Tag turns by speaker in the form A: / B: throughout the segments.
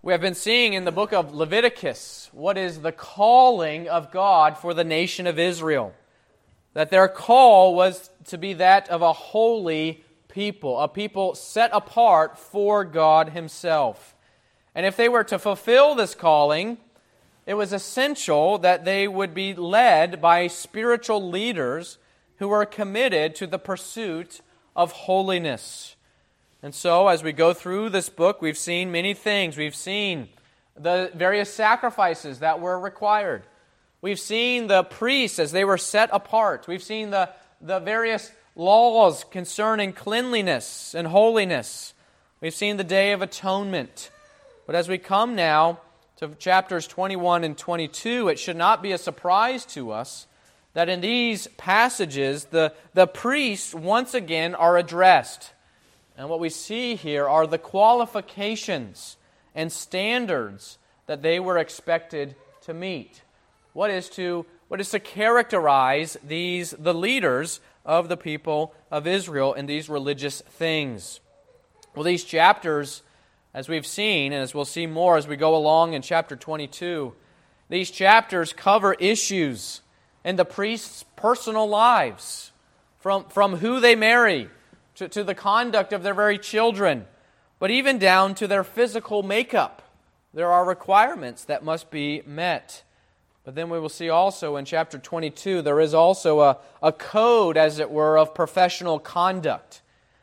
A: We have been seeing in the book of Leviticus what is the calling of God for the nation of Israel. That their call was to be that of a holy people, a people set apart for God Himself. And if they were to fulfill this calling, it was essential that they would be led by spiritual leaders who were committed to the pursuit of holiness. And so, as we go through this book, we've seen many things. We've seen the various sacrifices that were required. We've seen the priests as they were set apart. We've seen the various laws concerning cleanliness and holiness. We've seen the Day of Atonement. But as we come now to chapters 21 and 22, it should not be a surprise to us that in these passages, the priests once again are addressed. And what we see here are the qualifications and standards that they were expected to meet. What is to characterize the leaders of the people of Israel in these religious things? Well, these chapters, as we've seen, and as we'll see more as we go along in chapter 22, these chapters cover issues in the priests' personal lives, from who they marry, to the conduct of their very children, but even down to their physical makeup. There are requirements that must be met. But then we will see also in chapter 22, there is also a code, as it were, of professional conduct.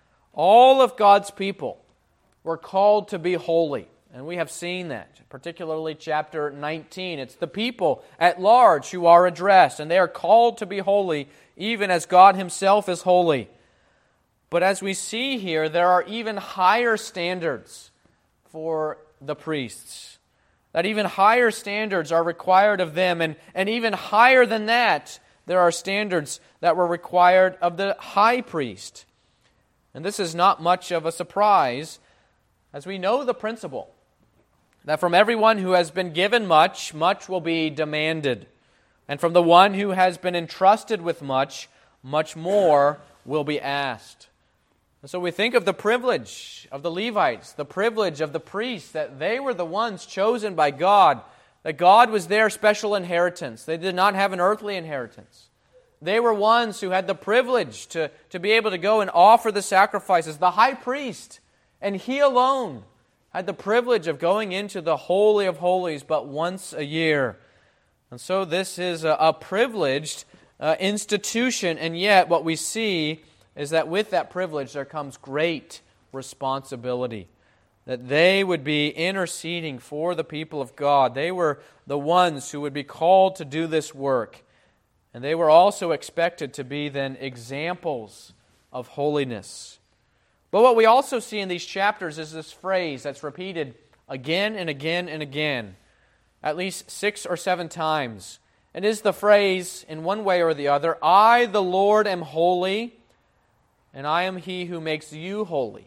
A: All of God's people were called to be holy, and we have seen that, particularly chapter 19. It's the people at large who are addressed, and they are called to be holy, even as God Himself is holy. But as we see here, there are even higher standards for the priests. That even higher standards are required of them. And even higher than that, there are standards that were required of the high priest. And this is not much of a surprise, as we know the principle that from everyone who has been given much, much will be demanded. And from the one who has been entrusted with much, much more will be asked. And so we think of the privilege of the Levites, the privilege of the priests, that they were the ones chosen by God, that God was their special inheritance. They did not have an earthly inheritance. They were ones who had the privilege to be able to go and offer the sacrifices. The high priest, and he alone, had the privilege of going into the Holy of Holies but once a year. And so this is a privileged institution, and yet what we see is that with that privilege there comes great responsibility. That they would be interceding for the people of God. They were the ones who would be called to do this work. And they were also expected to be then examples of holiness. But what we also see in these chapters is this phrase that's repeated again and again and again, at least 6 or 7 times. It is the phrase, in one way or the other, I, the Lord, am holy, and I am He who makes you holy.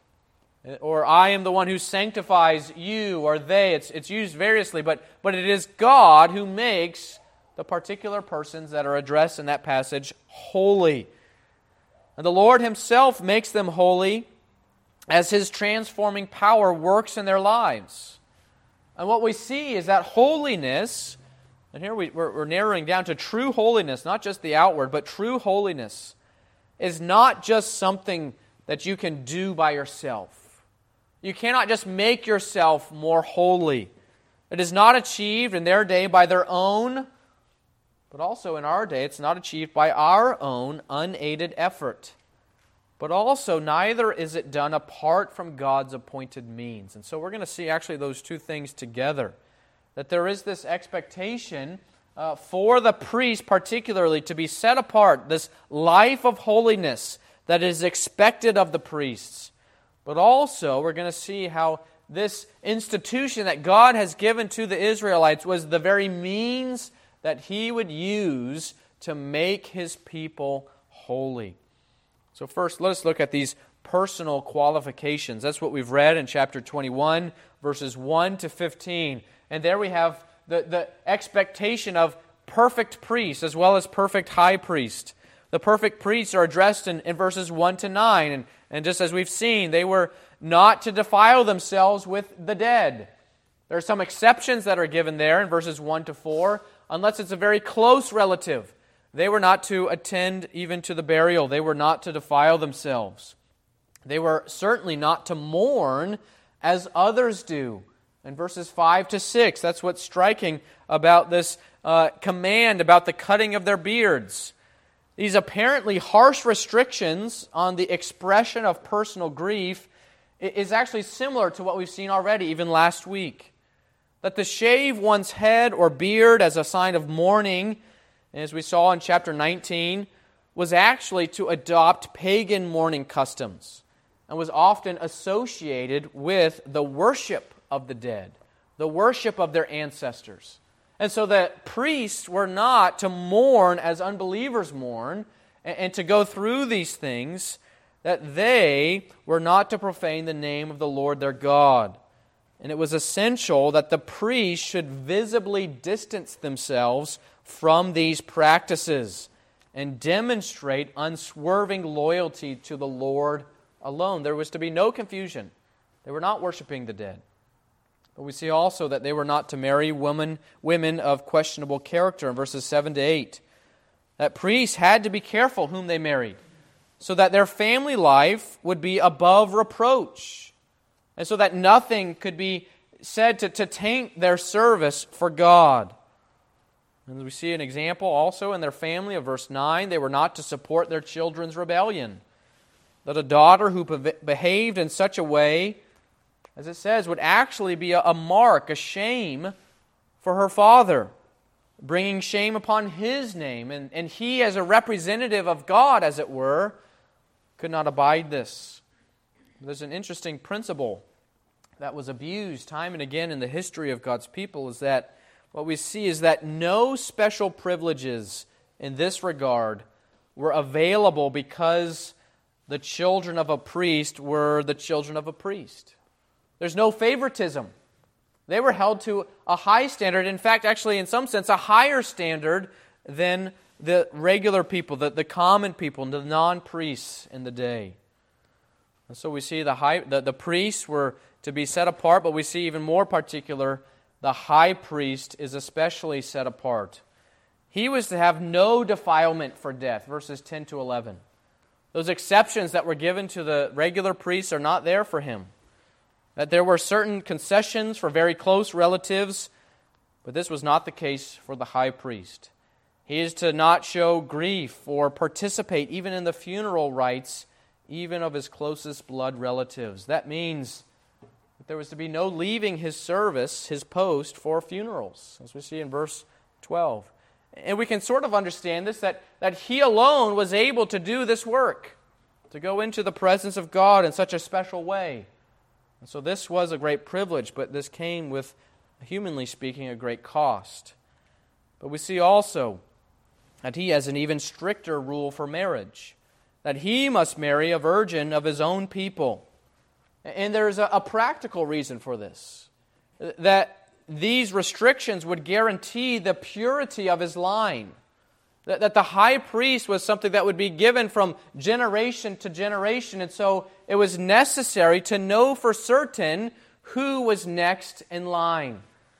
A: Or I am the one who sanctifies you, or they. It's used variously, but it is God who makes the particular persons that are addressed in that passage holy. And the Lord Himself makes them holy as His transforming power works in their lives. And what we see is that holiness, and here we're narrowing down to true holiness, not just the outward, but true holiness, is not just something that you can do by yourself. You cannot just make yourself more holy. It is not achieved in their day by their own, but also in our day it's not achieved by our own unaided effort. But also neither is it done apart from God's appointed means. And so we're going to see actually those two things together. That there is this expectation for the priest particularly to be set apart, this life of holiness that is expected of the priests. But also we're going to see how this institution that God has given to the Israelites was the very means that He would use to make His people holy. So first, let us look at these personal qualifications. That's what we've read in chapter 21, verses 1 to 15. And there we have the expectation of perfect priests as well as perfect high priest. The perfect priests are addressed in verses 1 to 9. And just as we've seen, they were not to defile themselves with the dead. There are some exceptions that are given there in verses 1 to 4, unless it's a very close relative. They were not to attend even to the burial. They were not to defile themselves. They were certainly not to mourn as others do. In verses 5 to 6, that's what's striking about this command about the cutting of their beards. These apparently harsh restrictions on the expression of personal grief is actually similar to what we've seen already, even last week. That to shave one's head or beard as a sign of mourning, as we saw in chapter 19, was actually to adopt pagan mourning customs and was often associated with the worship of the dead, the worship of their ancestors. And so the priests were not to mourn as unbelievers mourn and to go through these things, that they were not to profane the name of the Lord their God. And it was essential that the priests should visibly distance themselves from these practices and demonstrate unswerving loyalty to the Lord alone. There was to be no confusion. They were not worshiping the dead. But we see also that they were not to marry women of questionable character in verses 7 to 8. That priests had to be careful whom they married, so that their family life would be above reproach, and so that nothing could be said to taint their service for God. And we see an example also in their family of verse 9. They were not to support their children's rebellion. That a daughter who behaved in such a way, as it says, would actually be a mark, a shame for her father, bringing shame upon his name. And he, as a representative of God, as it were, could not abide this. There's an interesting principle that was abused time and again in the history of God's people, is that what we see is that no special privileges in this regard were available because the children of a priest were the children of a priest. There's no favoritism. They were held to a high standard. In fact, actually, in some sense, a higher standard than the regular people, the common people, the non-priests in the day. And so we see the priests were to be set apart, but we see even more particular, the high priest is especially set apart. He was to have no defilement for death, verses 10 to 11. Those exceptions that were given to the regular priests are not there for him. That there were certain concessions for very close relatives, but this was not the case for the high priest. He is to not show grief or participate even in the funeral rites, even of his closest blood relatives. That means that there was to be no leaving his service, his post, for funerals, as we see in verse 12. And we can sort of understand this, that he alone was able to do this work, to go into the presence of God in such a special way. And so this was a great privilege, but this came with, humanly speaking, a great cost. But we see also that he has an even stricter rule for marriage, that he must marry a virgin of his own people. And there's a practical reason for this, that these restrictions would guarantee the purity of his line, that the high priest was something that would be given from generation to generation, and so it was necessary to know for certain who was next in line.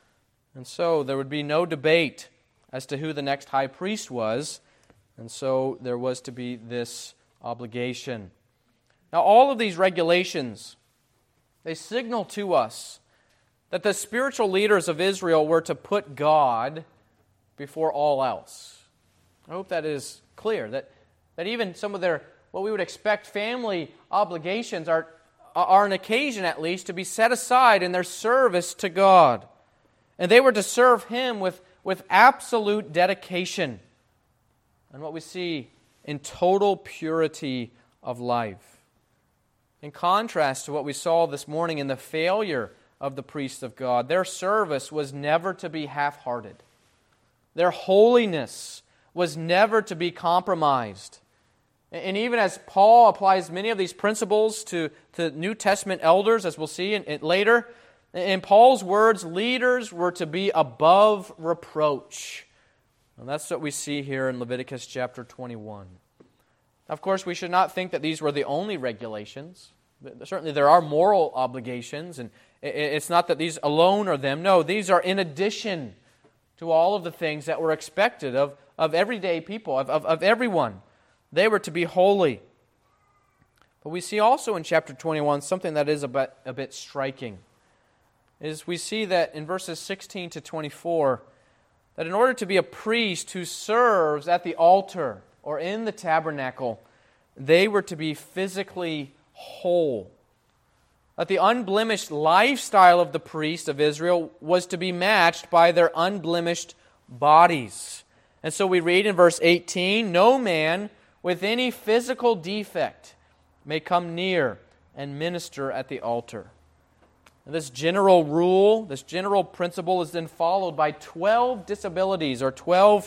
A: And so there would be no debate as to who the next high priest was, and so there was to be this obligation. Now, all of these regulations, they signal to us that the spiritual leaders of Israel were to put God before all else. I hope that is clear, that even some of their, what we would expect family obligations are an occasion at least to be set aside in their service to God. And they were to serve Him with absolute dedication. And what we see in total purity of life. In contrast to what we saw this morning in the failure of the priests of God, their service was never to be half-hearted. Their holiness was never to be compromised. And even as Paul applies many of these principles to New Testament elders, as we'll see later, in Paul's words, leaders were to be above reproach. And that's what we see here in Leviticus chapter 21. Of course, we should not think that these were the only regulations. Certainly there are moral obligations, and it's not that these alone are them. No, these are in addition to all of the things that were expected of everyday people, of everyone. They were to be holy. But we see also in chapter 21 something that is a bit striking. Is we see that in verses 16 to 24, that in order to be a priest who serves at the altar or in the tabernacle, they were to be physically whole. That the unblemished lifestyle of the priest of Israel was to be matched by their unblemished bodies. And so we read in verse 18, "No man with any physical defect may come near and minister at the altar." And this general rule, this general principle is then followed by 12 disabilities or 12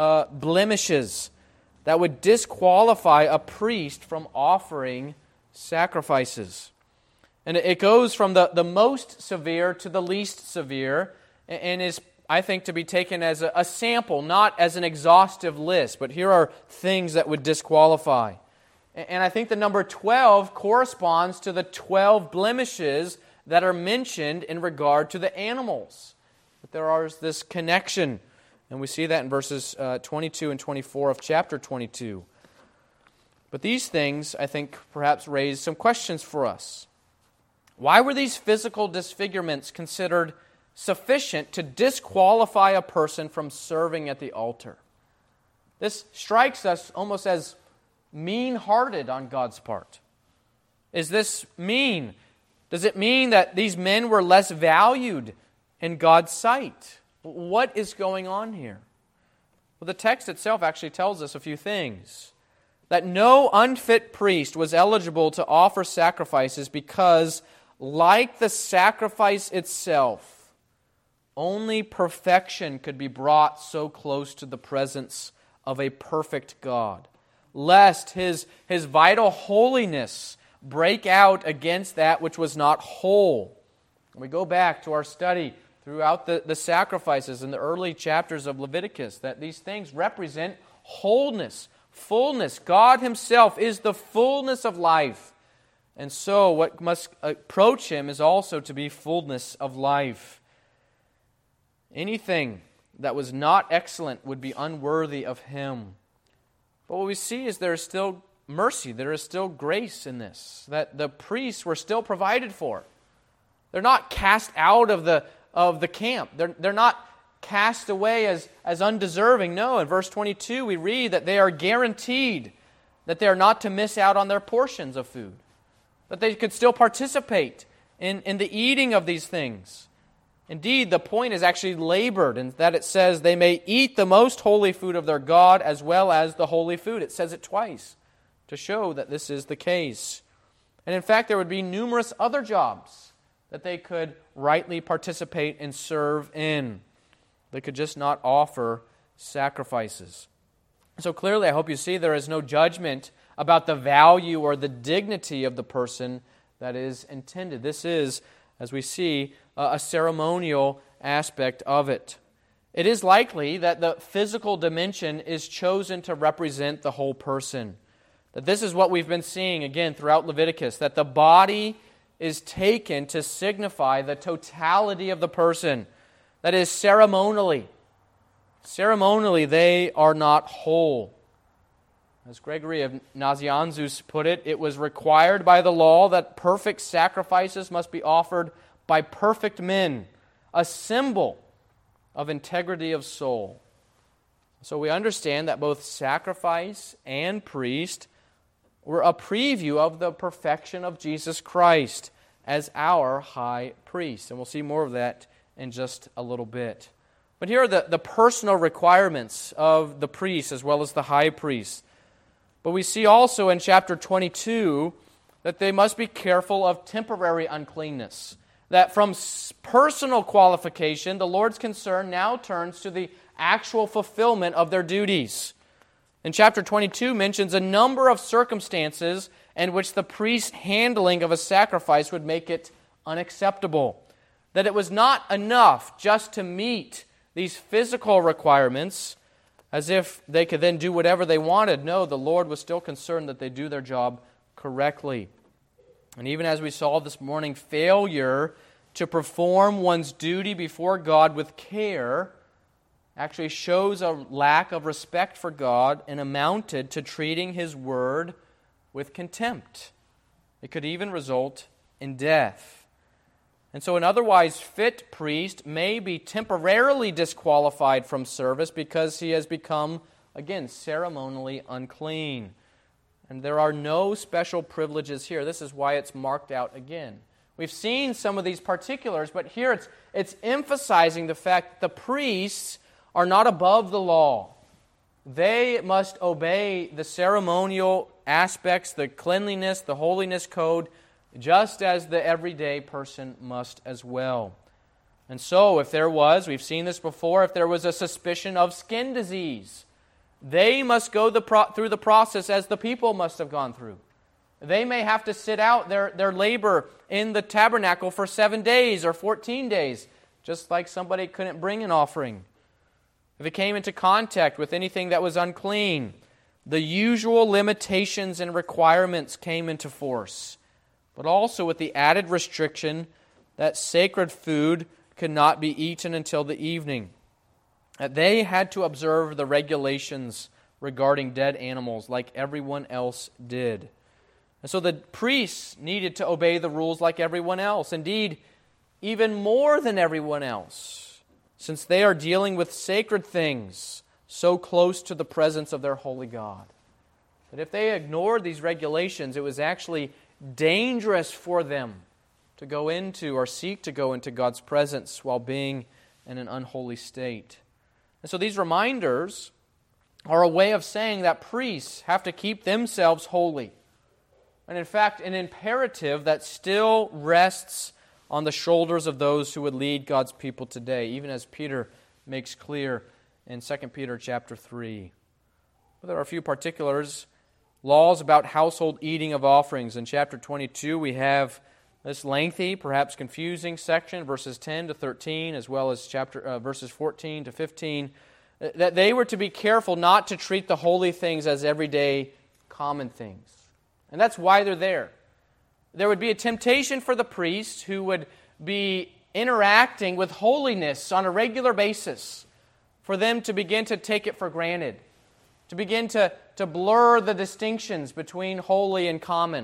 A: blemishes that would disqualify a priest from offering sacrifices. And it goes from the most severe to the least severe, and is, I think, to be taken as a sample, not as an exhaustive list. But here are things that would disqualify. And I think the number 12 corresponds to the 12 blemishes that are mentioned in regard to the animals. But there is this connection, and we see that in verses 22 and 24 of chapter 22. But these things, I think, perhaps raise some questions for us. Why were these physical disfigurements considered sufficient to disqualify a person from serving at the altar? This strikes us almost as mean-hearted on God's part. Is this mean? Does it mean that these men were less valued in God's sight? What is going on here? Well, the text itself actually tells us a few things. That no unfit priest was eligible to offer sacrifices because, like the sacrifice itself, only perfection could be brought so close to the presence of a perfect God, lest His vital holiness break out against that which was not whole. We go back to our study throughout the sacrifices in the early chapters of Leviticus, that these things represent wholeness, fullness. God Himself is the fullness of life. And so what must approach Him is also to be fullness of life. Anything that was not excellent would be unworthy of Him. But what we see is there is still mercy, there is still grace in this, that the priests were still provided for. They're not cast out of the camp. They're not cast away as undeserving. No, in verse 22 we read that they are guaranteed that they are not to miss out on their portions of food, that they could still participate in the eating of these things. Indeed, the point is actually labored in that it says they may eat the most holy food of their God as well as the holy food. It says it twice to show that this is the case. And in fact, there would be numerous other jobs that they could rightly participate and serve in. They could just not offer sacrifices. So clearly, I hope you see there is no judgment about the value or the dignity of the person that is intended. This is, as we see, a ceremonial aspect of it. It is likely that the physical dimension is chosen to represent the whole person. That this is what we've been seeing again throughout Leviticus, that the body is taken to signify the totality of the person. That is, ceremonially they are not whole. As Gregory of Nazianzus put it, it was required by the law that perfect sacrifices must be offered by perfect men, a symbol of integrity of soul. So we understand that both sacrifice and priest were a preview of the perfection of Jesus Christ as our high priest. And we'll see more of that in just a little bit. But here are the personal requirements of the priest as well as the high priest. But we see also in chapter 22 that they must be careful of temporary uncleanness. That from personal qualification, the Lord's concern now turns to the actual fulfillment of their duties. In chapter 22 mentions a number of circumstances in which the priest's handling of a sacrifice would make it unacceptable. That it was not enough just to meet these physical requirements as if they could then do whatever they wanted. No, the Lord was still concerned that they do their job correctly. And even as we saw this morning, failure to perform one's duty before God with care actually shows a lack of respect for God and amounted to treating His Word with contempt. It could even result in death. And so an otherwise fit priest may be temporarily disqualified from service because he has become, again, ceremonially unclean. And there are no special privileges here. This is why it's marked out again. We've seen some of these particulars, but here it's emphasizing the fact that the priests are not above the law. They must obey the ceremonial aspects, the cleanliness, the holiness code, just as the everyday person must as well. And so, if there was, we've seen this before, if there was a suspicion of skin disease, they must go through the process as the people must have gone through. They may have to sit out their labor in the tabernacle for 7 days or 14 days, just like somebody couldn't bring an offering. If it came into contact with anything that was unclean, the usual limitations and requirements came into force, but also with the added restriction that sacred food could not be eaten until the evening. That they had to observe the regulations regarding dead animals like everyone else did. And so the priests needed to obey the rules like everyone else. Indeed, even more than everyone else, since they are dealing with sacred things so close to the presence of their holy God. That if they ignored these regulations, it was actually dangerous for them to go into or seek to go into God's presence while being in an unholy state. And so these reminders are a way of saying that priests have to keep themselves holy. And in fact, an imperative that still rests on the shoulders of those who would lead God's people today, even as Peter makes clear in 2 Peter chapter 3. But there are a few particulars. Laws about household eating of offerings. In chapter 22, we have this lengthy, perhaps confusing section, verses 10 to 13, as well as verses 14 to 15, that they were to be careful not to treat the holy things as everyday common things. And that's why they're there. There would be a temptation for the priests who would be interacting with holiness on a regular basis for them to begin to take it for granted, to begin to blur the distinctions between holy and common,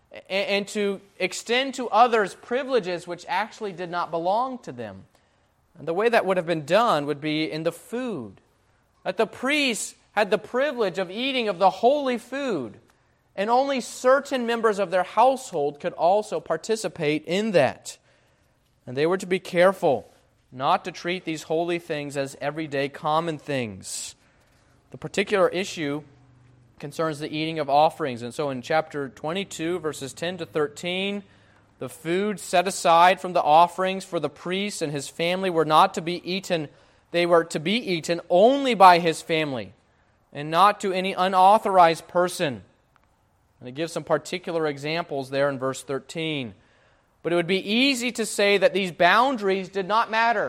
A: and to extend to others privileges which actually did not belong to them. And the way that would have been done would be in the food. That the priests had the privilege of eating of the holy food, and only certain members of their household could also participate in that. And they were to be careful not to treat these holy things as everyday common things. The particular issue concerns the eating of offerings. And so in chapter 22, verses 10 to 13, the food set aside from the offerings for the priest and his family were not to be eaten. They were to be eaten only by his family and not to any unauthorized person. And it gives some particular examples there in verse 13. But it would be easy to say that these boundaries did not matter.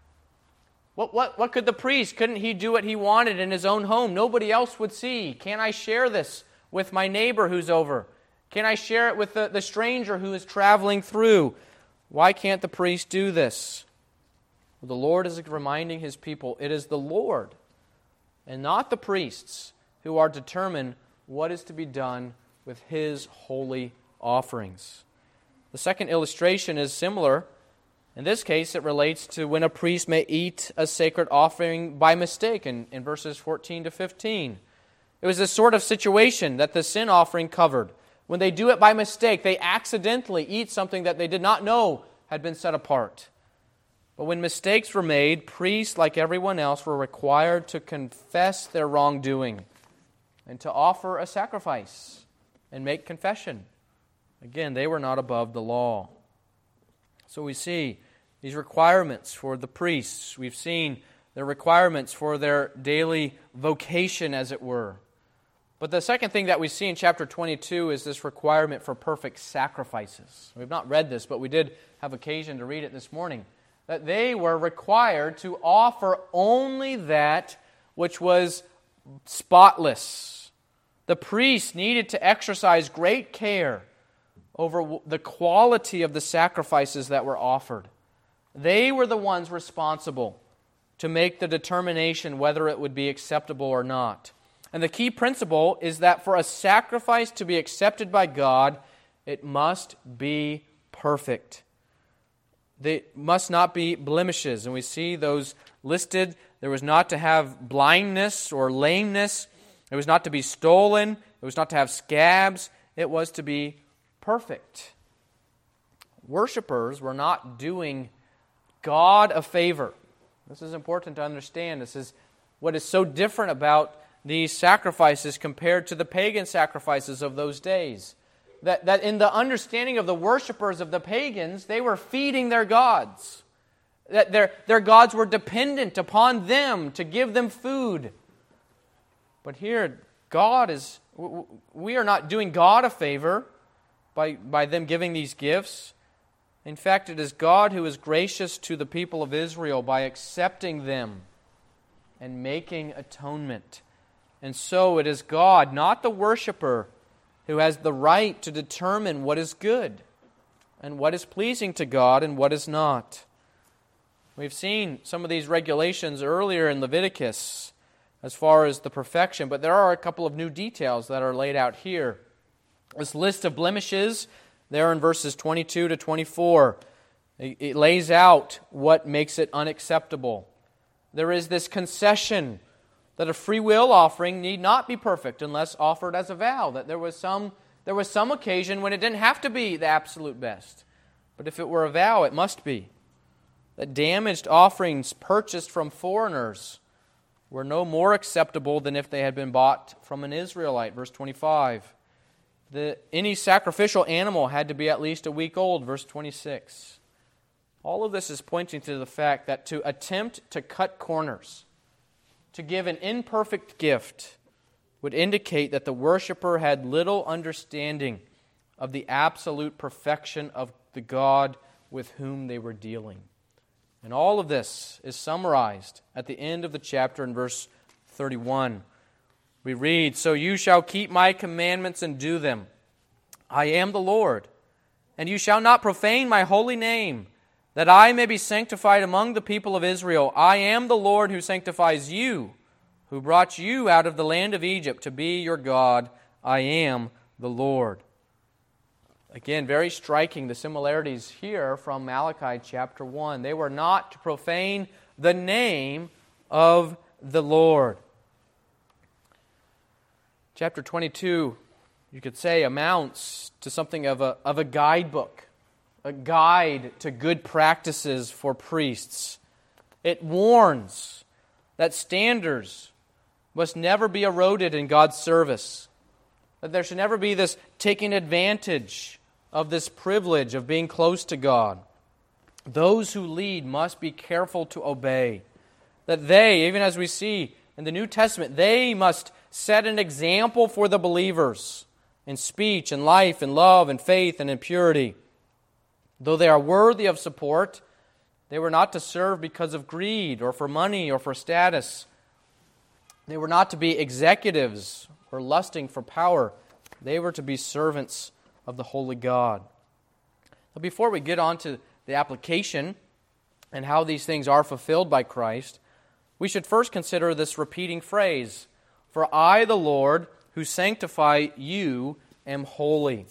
A: What could the priest? Couldn't he do what he wanted in his own home? Nobody else would see. Can I share this with my neighbor who's over? Can I share it with the stranger who is traveling through? Why can't the priest do this? Well, the Lord is reminding His people, it is the Lord and not the priests who are determined what is to be done with His holy offerings. The second illustration is similar. In this case, it relates to when a priest may eat a sacred offering by mistake in verses 14 to 15. It was this sort of situation that the sin offering covered. When they do it by mistake, they accidentally eat something that they did not know had been set apart. But when mistakes were made, priests, like everyone else, were required to confess their wrongdoing and to offer a sacrifice and make confession. Again, they were not above the law. So we see these requirements for the priests. We've seen the requirements for their daily vocation, as it were. But the second thing that we see in chapter 22 is this requirement for perfect sacrifices. We've not read this, but we did have occasion to read it this morning. That they were required to offer only that which was spotless. The priests needed to exercise great care over the quality of the sacrifices that were offered. They were the ones responsible to make the determination whether it would be acceptable or not. And the key principle is that for a sacrifice to be accepted by God, it must be perfect. They must not be blemishes. And we see those listed. There was not to have blindness or lameness. It was not to be stolen. It was not to have scabs. It was to be perfect. Worshippers were not doing God a favor. This is important to understand. This is what is so different about these sacrifices compared to the pagan sacrifices of those days. That in the understanding of the worshipers of the pagans, they were feeding their gods. That their gods were dependent upon them to give them food. But here, we are not doing God a favor by them giving these gifts. In fact, it is God who is gracious to the people of Israel by accepting them and making atonement. And so it is God, not the worshiper, who has the right to determine what is good and what is pleasing to God and what is not. We've seen some of these regulations earlier in Leviticus as far as the perfection, but there are a couple of new details that are laid out here. This list of blemishes there in verses 22 to 24, it lays out what makes it unacceptable. There is this concession that a free will offering need not be perfect unless offered as a vow, that there was some occasion when it didn't have to be the absolute best. But if it were a vow, it must be. That damaged offerings purchased from foreigners were no more acceptable than if they had been bought from an Israelite. Verse 25. Any sacrificial animal had to be at least a week old. Verse 26. All of this is pointing to the fact that to attempt to cut corners, to give an imperfect gift, would indicate that the worshiper had little understanding of the absolute perfection of the God with whom they were dealing. And all of this is summarized at the end of the chapter in verse 31. We read, "So you shall keep my commandments and do them. I am the Lord. And you shall not profane my holy name, that I may be sanctified among the people of Israel. I am the Lord who sanctifies you, who brought you out of the land of Egypt to be your God. I am the Lord." Again, very striking the similarities here from Malachi chapter 1. They were not to profane the name of the Lord. Chapter 22, you could say, amounts to something of a guidebook, a guide to good practices for priests. It warns that standards must never be eroded in God's service, that there should never be this taking advantage of this privilege of being close to God. Those who lead must be careful to obey. That they, even as we see in the New Testament, they must set an example for the believers in speech and life and love and faith and in purity. Though they are worthy of support, they were not to serve because of greed or for money or for status. They were not to be executives or lusting for power. They were to be servants of the holy God. But before we get on to the application and how these things are fulfilled by Christ, we should first consider this repeating phrase, "For I, the Lord, who sanctify you, am holy."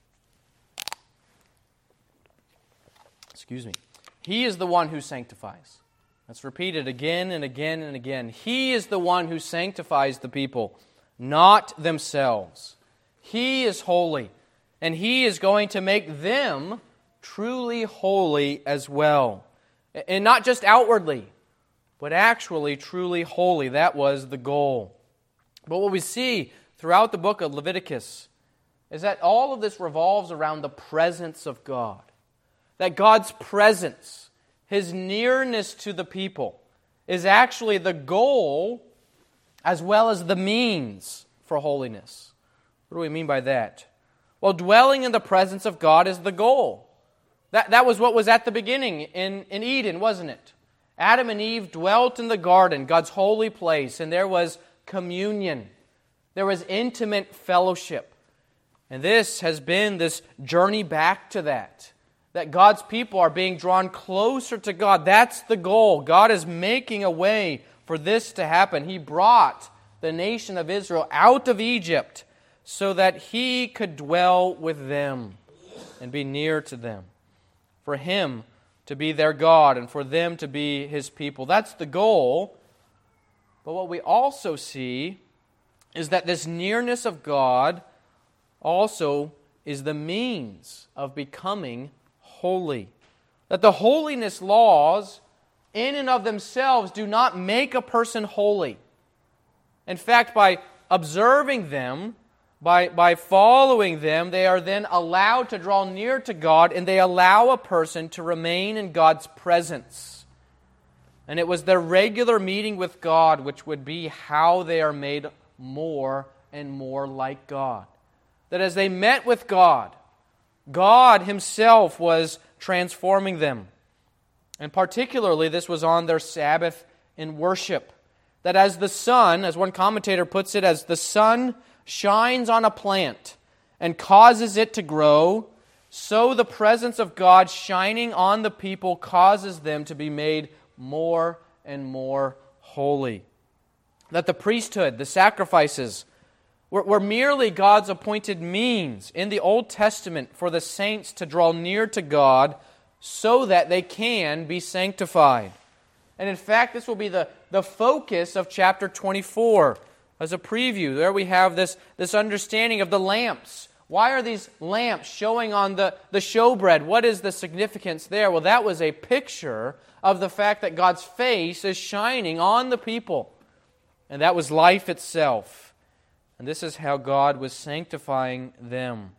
A: Excuse me. He is the one who sanctifies. That's repeated again and again and again. He is the one who sanctifies the people, not themselves. He is holy, and He is going to make them truly holy as well. And not just outwardly, but actually truly holy. That was the goal. But what we see throughout the book of Leviticus is that all of this revolves around the presence of God. That God's presence, His nearness to the people, is actually the goal as well as the means for holiness. What do we mean by that? Well, dwelling in the presence of God is the goal. That was what was at the beginning in Eden, wasn't it? Adam and Eve dwelt in the garden, God's holy place, and there was communion. There was intimate fellowship. And this has been this journey back to that God's people are being drawn closer to God. That's the goal. God is making a way for this to happen. He brought the nation of Israel out of Egypt so that He could dwell with them and be near to them. For Him to be their God and for them to be His people. That's the goal. But what we also see is that this nearness of God also is the means of becoming holy. That the holiness laws in and of themselves do not make a person holy. In fact, by observing them, by following them, they are then allowed to draw near to God, and they allow a person to remain in God's presence. And it was their regular meeting with God which would be how they are made more and more like God. That as they met with God, God Himself was transforming them. And particularly, this was on their Sabbath in worship. That as the sun, as one commentator puts it, as the sun shines on a plant and causes it to grow, so the presence of God shining on the people causes them to be made more and more holy. That the priesthood, the sacrifices, were merely God's appointed means in the Old Testament for the saints to draw near to God so that they can be sanctified. And in fact, this will be the focus of chapter 24 as a preview. There we have this understanding of the lamps. Why are these lamps showing on the showbread? What is the significance there? Well, that was a picture of the fact that God's face is shining on the people. And that was life itself. And this is how God was sanctifying them.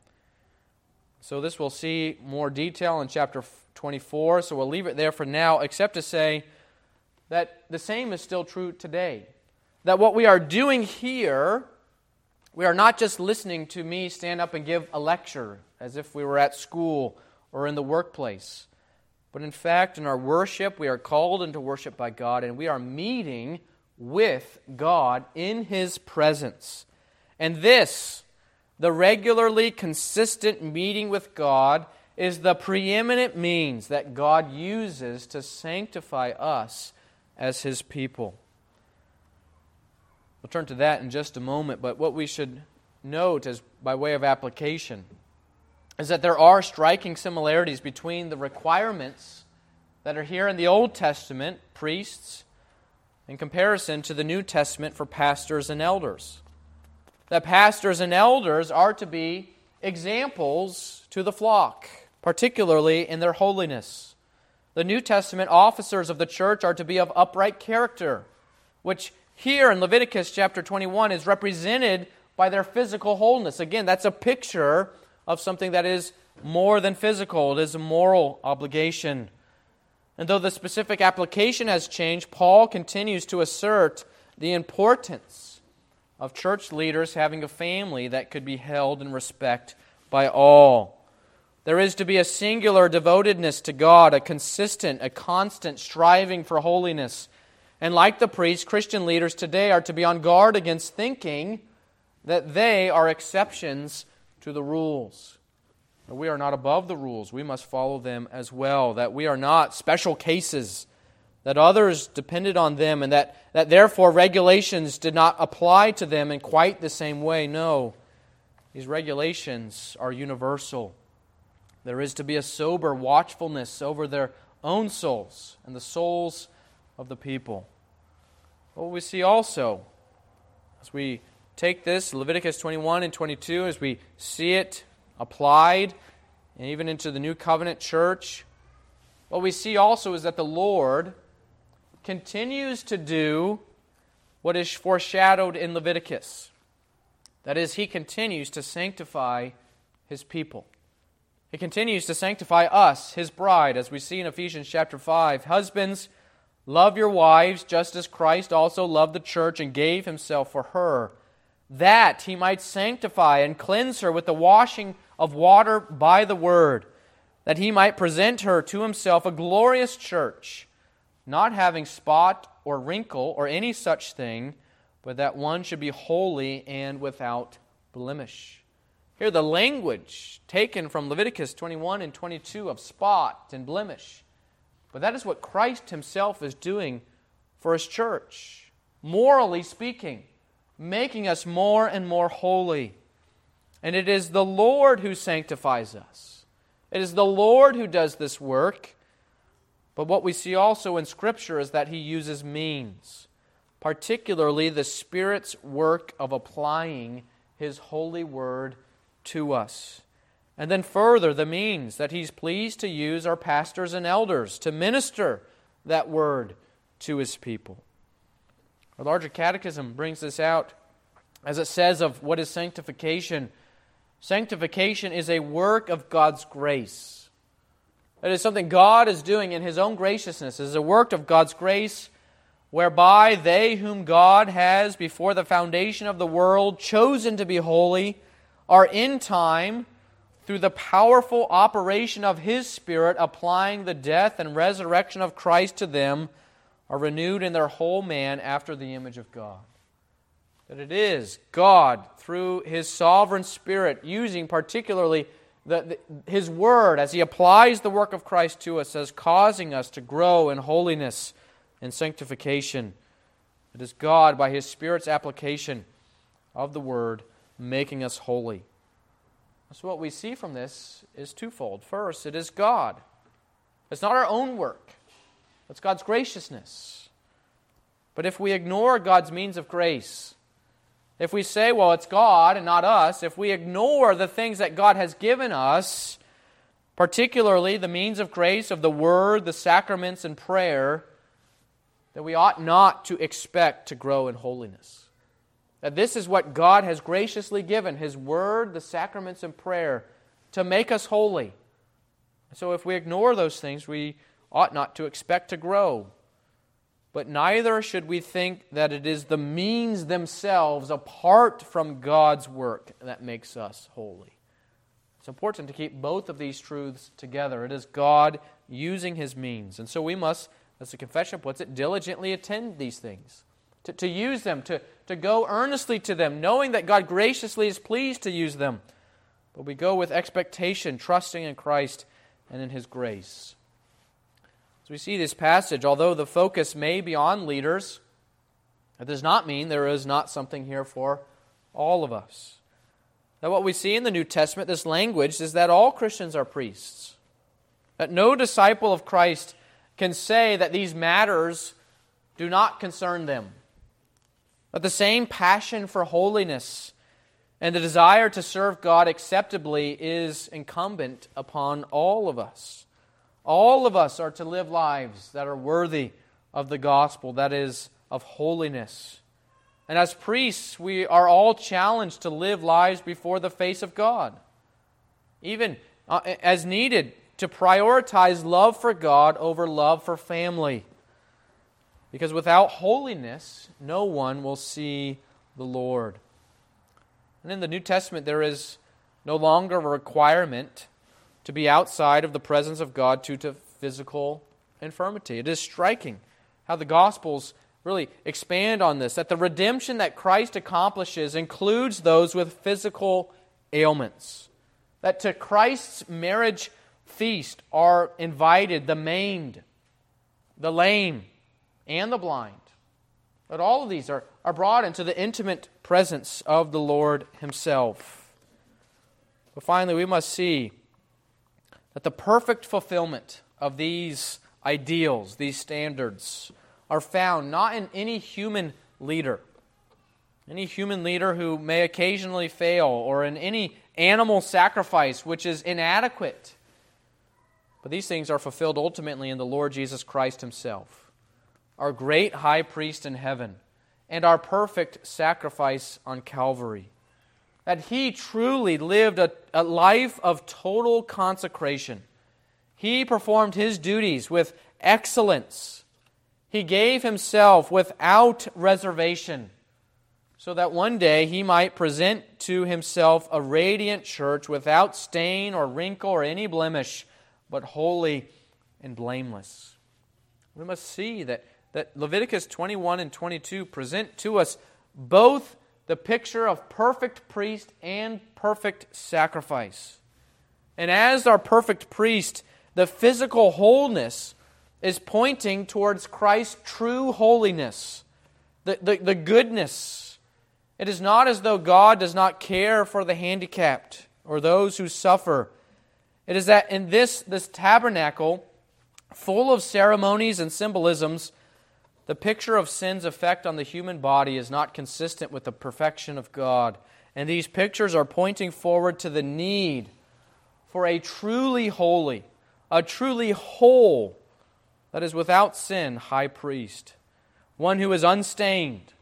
A: So this we'll see more detail in chapter 24, so we'll leave it there for now, except to say that the same is still true today. That what we are doing here, we are not just listening to me stand up and give a lecture as if we were at school or in the workplace. But in fact, in our worship, we are called into worship by God, and we are meeting with God in His presence. And this, the regularly consistent meeting with God, is the preeminent means that God uses to sanctify us as His people. We'll turn to that in just a moment, but what we should note as by way of application is that there are striking similarities between the requirements that are here in the Old Testament, priests, in comparison to the New Testament for pastors and elders. That pastors and elders are to be examples to the flock, particularly in their holiness. The New Testament officers of the church are to be of upright character, which here in Leviticus chapter 21 is represented by their physical wholeness. Again, that's a picture of something that is more than physical. It is a moral obligation. And though the specific application has changed, Paul continues to assert the importance of church leaders having a family that could be held in respect by all. There is to be a singular devotedness to God, a consistent, a constant striving for holiness. And like the priests, Christian leaders today are to be on guard against thinking that they are exceptions to the rules. We are not above the rules. We must follow them as well. That we are not special cases, that others depended on them, and that therefore regulations did not apply to them in quite the same way. No, these regulations are universal. There is to be a sober watchfulness over their own souls and the souls of the people. What we see also, as we take this, Leviticus 21 and 22, as we see it applied, and even into the New Covenant church, what we see also is that the Lord continues to do what is foreshadowed in Leviticus. That is, He continues to sanctify His people. He continues to sanctify us, His bride, as we see in Ephesians chapter 5. Husbands, love your wives, just as Christ also loved the church and gave Himself for her, that He might sanctify and cleanse her with the washing of water by the word, that He might present her to Himself a glorious church, not having spot or wrinkle or any such thing, but that one should be holy and without blemish. Here the language taken from Leviticus 21 and 22 of spot and blemish. But that is what Christ Himself is doing for His church. Morally speaking, making us more and more holy. And it is the Lord who sanctifies us. It is the Lord who does this work. But what we see also in Scripture is that He uses means, particularly the Spirit's work of applying His holy word to us. And then further, the means that He's pleased to use our pastors and elders to minister that word to His people. Our larger catechism brings this out as it says of what is sanctification. Sanctification is a work of God's grace. It is something God is doing in His own graciousness. It is a work of God's grace whereby they whom God has before the foundation of the world chosen to be holy are in time, through the powerful operation of His Spirit applying the death and resurrection of Christ to them, are renewed in their whole man after the image of God. That it is God, through His sovereign Spirit, using particularly His Word as He applies the work of Christ to us, as causing us to grow in holiness and sanctification. It is God, by His Spirit's application of the Word, making us holy. So what we see from this is twofold. First, it is God. It's not our own work. It's God's graciousness. But if we ignore God's means of grace, if we say, well, it's God and not us, if we ignore the things that God has given us, particularly the means of grace of the Word, the sacraments, and prayer, then we ought not to expect to grow in holiness. That this is what God has graciously given, His Word, the sacraments, and prayer, to make us holy. So if we ignore those things, we ought not to expect to grow. But neither should we think that it is the means themselves, apart from God's work, that makes us holy. It's important to keep both of these truths together. It is God using His means. And so we must, as the Confession puts it, diligently attend these things. To use them, to go earnestly to them, knowing that God graciously is pleased to use them. But we go with expectation, trusting in Christ and in His grace. As we see this passage, although the focus may be on leaders, that does not mean there is not something here for all of us. Now what we see in the New Testament, this language, is that all Christians are priests. That no disciple of Christ can say that these matters do not concern them. But the same passion for holiness and the desire to serve God acceptably is incumbent upon all of us. All of us are to live lives that are worthy of the gospel, that is, of holiness. And as priests, we are all challenged to live lives before the face of God. Even as needed, to prioritize love for God over love for family. Because without holiness, no one will see the Lord. And in the New Testament, there is no longer a requirement to be outside of the presence of God due to physical infirmity. It is striking how the Gospels really expand on this, that the redemption that Christ accomplishes includes those with physical ailments. That to Christ's marriage feast are invited the maimed, the lame, and the blind. But all of these are brought into the intimate presence of the Lord Himself. But finally, we must see that the perfect fulfillment of these ideals, these standards, are found not in any human leader who may occasionally fail, or in any animal sacrifice which is inadequate. But these things are fulfilled ultimately in the Lord Jesus Christ Himself, our great high priest in heaven, and our perfect sacrifice on Calvary. That He truly lived a life of total consecration. He performed His duties with excellence. He gave Himself without reservation, so that one day He might present to Himself a radiant church without stain or wrinkle or any blemish, but holy and blameless. We must see that Leviticus 21 and 22 present to us both the picture of perfect priest and perfect sacrifice. And as our perfect priest, the physical wholeness is pointing towards Christ's true holiness, the goodness. It is not as though God does not care for the handicapped or those who suffer. It is that in this tabernacle, full of ceremonies and symbolisms, the picture of sin's effect on the human body is not consistent with the perfection of God. And these pictures are pointing forward to the need for a truly holy, a truly whole, that is without sin, high priest. One who is unstained,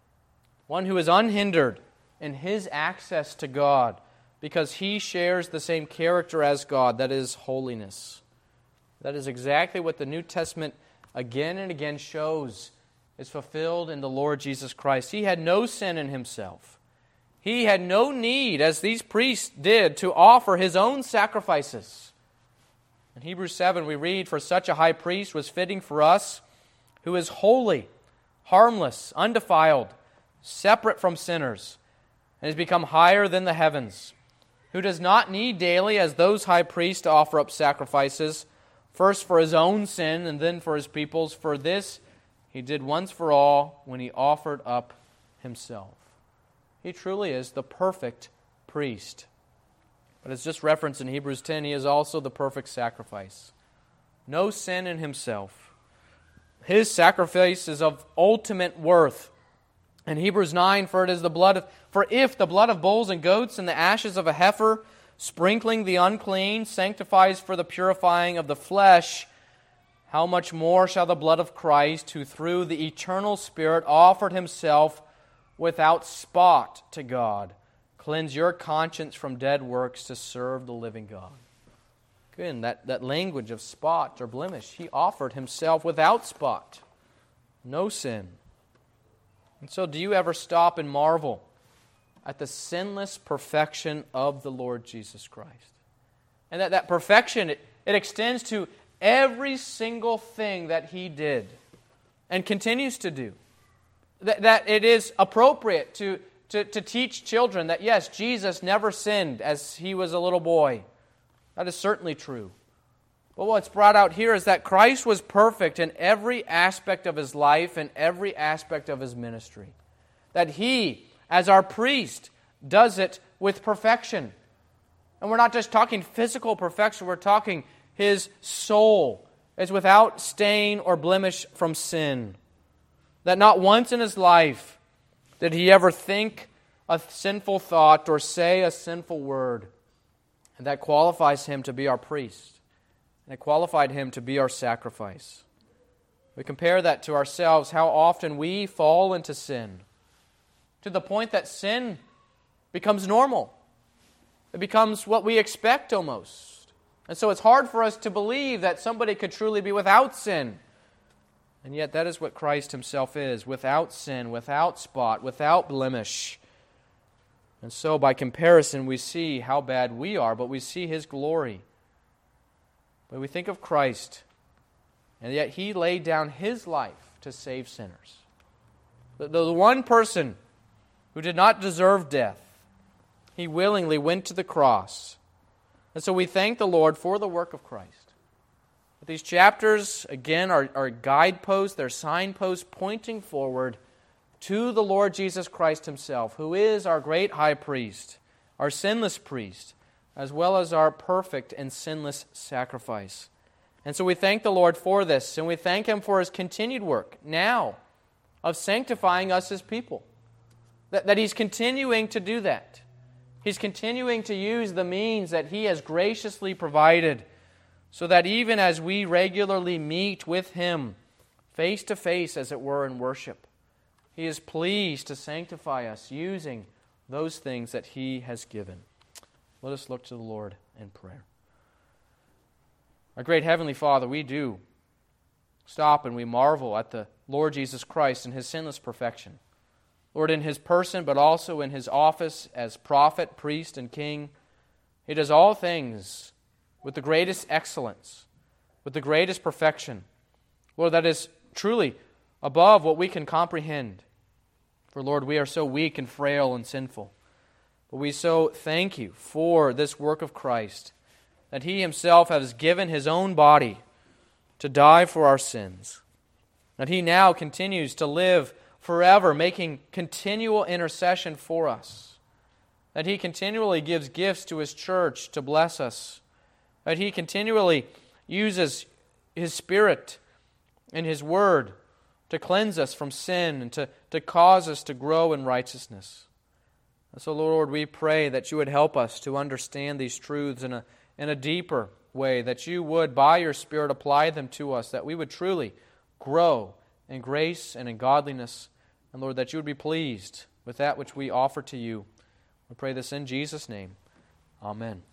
A: one who is unhindered in his access to God, because he shares the same character as God, that is holiness. That is exactly what the New Testament again and again shows is fulfilled in the Lord Jesus Christ. He had no sin in himself. He had no need, as these priests did, to offer his own sacrifices. In Hebrews 7 we read, "For such a high priest was fitting for us, who is holy, harmless, undefiled, separate from sinners, and has become higher than the heavens, who does not need daily, as those high priests, to offer up sacrifices, first for his own sin and then for his people's. For this he did once for all when he offered up himself." He truly is the perfect priest. But as just referenced in Hebrews 10, he is also the perfect sacrifice. No sin in himself. His sacrifice is of ultimate worth. In Hebrews 9, for if the blood of bulls and goats and the ashes of a heifer, sprinkling the unclean, sanctifies for the purifying of the flesh, how much more shall the blood of Christ, who through the eternal Spirit offered himself without spot to God, cleanse your conscience from dead works to serve the living God. Again, that language of spot or blemish, he offered himself without spot, no sin. And so do you ever stop and marvel at the sinless perfection of the Lord Jesus Christ? And that perfection, it extends to every single thing that he did and continues to do. That it is appropriate to teach children that, yes, Jesus never sinned as he was a little boy. That is certainly true. But what's brought out here is that Christ was perfect in every aspect of his life and every aspect of his ministry. That he, as our priest, does it with perfection. And we're not just talking physical perfection, we're talking his soul is without stain or blemish from sin. That not once in his life did he ever think a sinful thought or say a sinful word. And that qualifies him to be our priest. And it qualified him to be our sacrifice. We compare that to ourselves, how often we fall into sin, to the point that sin becomes normal. It becomes what we expect almost. And so it's hard for us to believe that somebody could truly be without sin. And yet that is what Christ himself is, without sin, without spot, without blemish. And so by comparison we see how bad we are, but we see his glory. But we think of Christ, and yet he laid down his life to save sinners. The one person who did not deserve death, he willingly went to the cross. And so we thank the Lord for the work of Christ. But these chapters, again, are guideposts, they're signposts pointing forward to the Lord Jesus Christ himself, who is our great high priest, our sinless priest, as well as our perfect and sinless sacrifice. And so we thank the Lord for this, and we thank him for his continued work now of sanctifying us as people. That he's continuing to do that. He's continuing to use the means that he has graciously provided, so that even as we regularly meet with him, face to face, as it were, in worship, he is pleased to sanctify us using those things that he has given. Let us look to the Lord in prayer. Our great Heavenly Father, we do stop and we marvel at the Lord Jesus Christ and his sinless perfection. Lord, in his person, but also in his office as prophet, priest, and king, he does all things with the greatest excellence, with the greatest perfection. Lord, that is truly above what we can comprehend. For, Lord, we are so weak and frail and sinful. But we so thank you for this work of Christ, that He Himself has given His own body to die for our sins, that He now continues to live forever, making continual intercession for us, that He continually gives gifts to His church to bless us, that He continually uses His Spirit and His Word to cleanse us from sin and to cause us to grow in righteousness. And so, Lord, we pray that You would help us to understand these truths in a deeper way, that You would, by Your Spirit, apply them to us, that we would truly grow in grace and in godliness, and, Lord, that You would be pleased with that which we offer to You. We pray this in Jesus' name. Amen.